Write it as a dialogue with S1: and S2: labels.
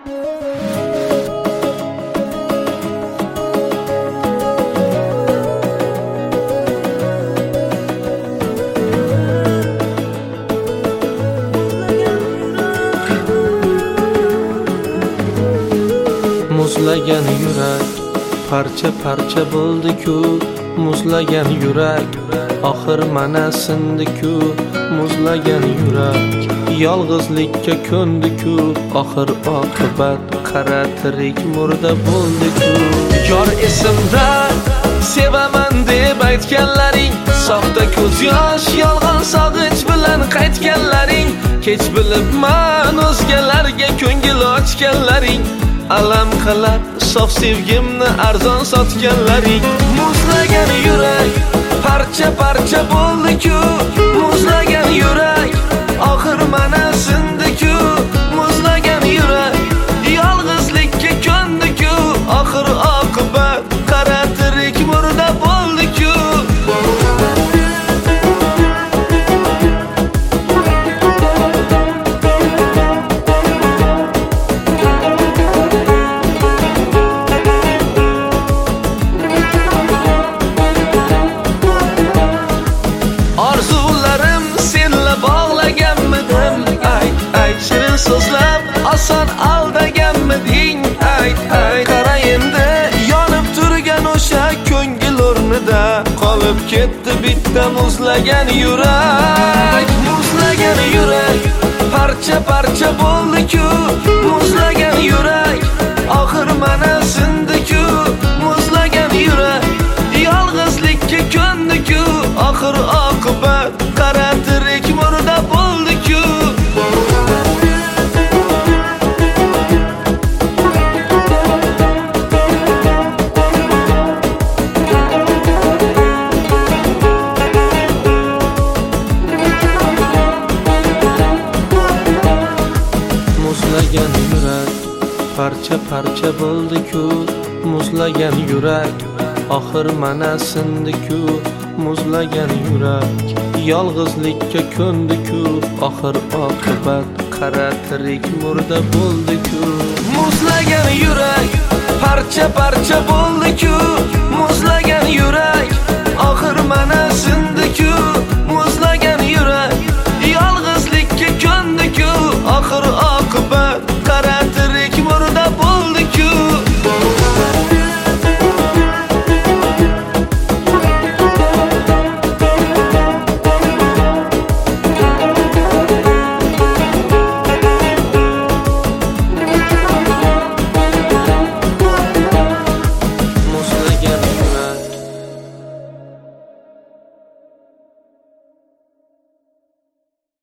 S1: Muzlagan yurak parcha parcha bo'ldi-ku, muzlagan yurak oxir mana sindi-ku, muzlagan yurak yolg'izlikka ko'ndi-ku, oxir oqibat qara tirik murda bo'ldi-ku. Yor esimda sevaman deb aytganlaring, soxta ko'z yosh yolg'on sog'inch bilan qaytganlaring, kech bilibman o'zgalarga ko'ngil ochganlaring, alam qilib sof sevgimni arzon sotganlaring. Muzlagan yurak parcha parcha bo'ldi-ku, muzlagan yurak oxir mana sindi-ku, muzlagan yurak yolg'izlikka ko'ndi-ku, oxir oqibat qara tirik murda bo'ldi-ku. Shirin so'zlab oson aldaganmiding? Ayt, qara endi yonib turgan o'sha ko'ngil o'rnida qolib ketdi bitta muzlagan yurak. Muzlagan yurak parcha parcha bo'ldi-ku, muzlagan yurak oxir mana sindi-ku, muzlagan yurak yolg'izlikka ko'ndi-ku, oxir oqibat qara tirik murda bo'ldi-ku. Muzlagan yurak parcha parcha bo'ldi-ku, muzlagan yurak oxir mana sindi-ku, muzlagan yurak yolg'izlikka ko'ndi-ku, oxir oqibat qara tirik murda bo'ldi-ku. Muzlagan yurak parcha parcha bo'ldi-ku, muzlagan yurak oxir mana sindi-ku, muzlagan